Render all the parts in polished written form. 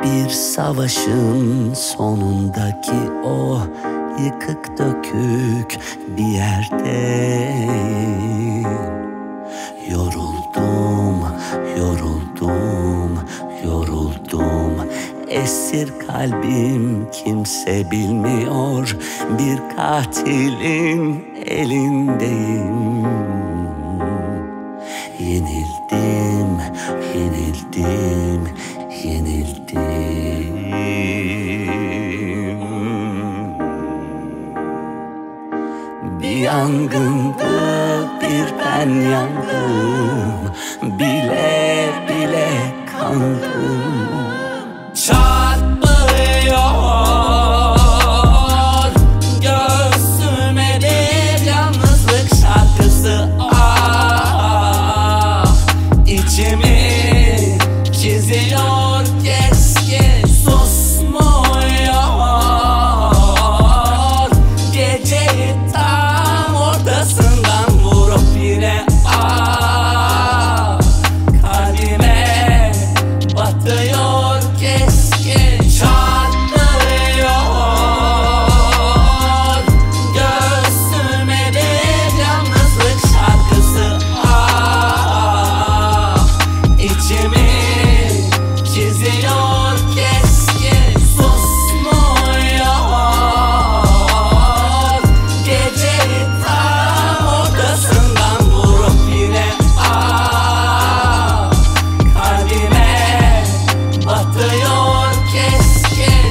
Bir savaşın sonundaki o yıkık dökük bir yerdeyim. Yoruldum, yoruldum, yoruldum. Esir kalbim kimse bilmiyor. Bir katilin elindeyim. Yenildim, yenildim, yenildim. Bir yangındı, bir ben yandım. Bile bile kandım. Çarpıyor göğsüme bir yalnızlık şarkısı. Ah, içimi çiziyor keskin, susmuyor. Geceyi tam ortasından vurup yine ah, kalbime batıyor keskin. Çarpıyor göğsüme bir yalnızlık şarkısı. Ah, içimi çiziyor keskin, susmuyor. Geceyi tam ortasından vurup yine ah, kalbime batıyor keskin.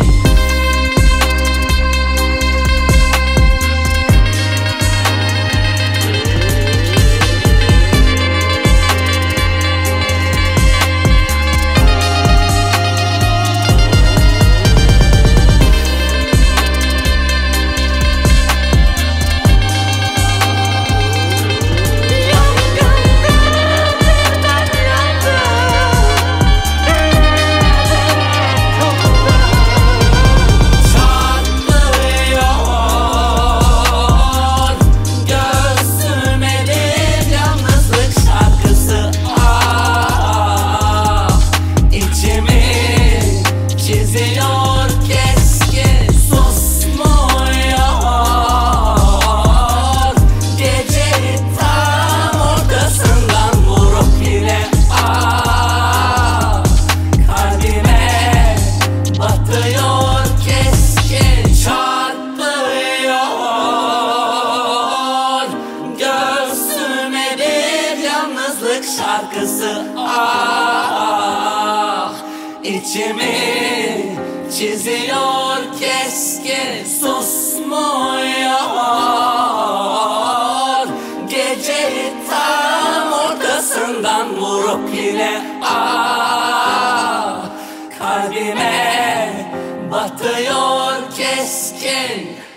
Çarpıyor göğsüme bir yalnızlık şarkısı. Ah, içimi çiziyor keskin, susmuyor. Geceyi tam ortasından vurup yine ah, kalbime batıyor keskin. Çarpıyor göğsüme bir yalnızlık şarkısı. Ah, içimi çiziyor keskin, susmuyor. Geceyi tam ortasından vurup yine ah, kalbime batıyor keskin.